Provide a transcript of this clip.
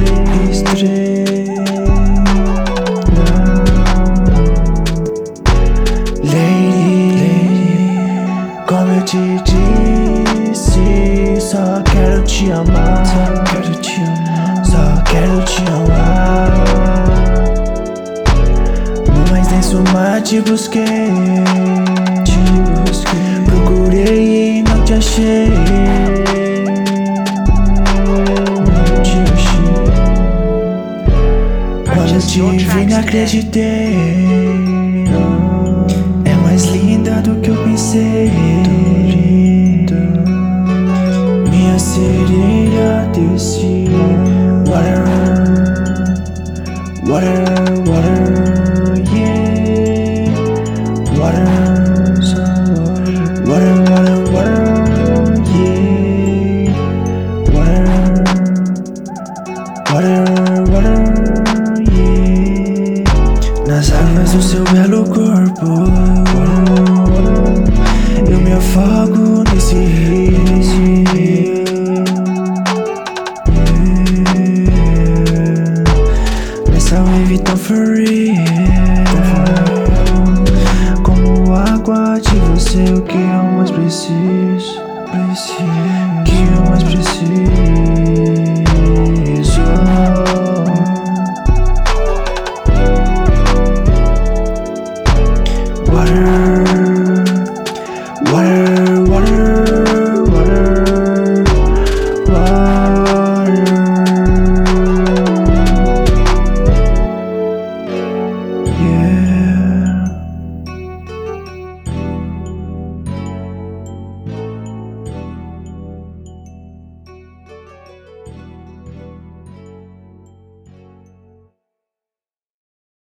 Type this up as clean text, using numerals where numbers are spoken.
Como eu te disse, só quero te amar, só quero te amar, só quero te amar. No mais denso mar te busquei, procurei e não te achei, não te achei. Quando te vi não acreditei. É mais linda do que eu pensei, minha sereia desse water, water, water, yeah. Water, water, water, water, yeah. Water, water, water, yeah. Nas águas do seu belo corpo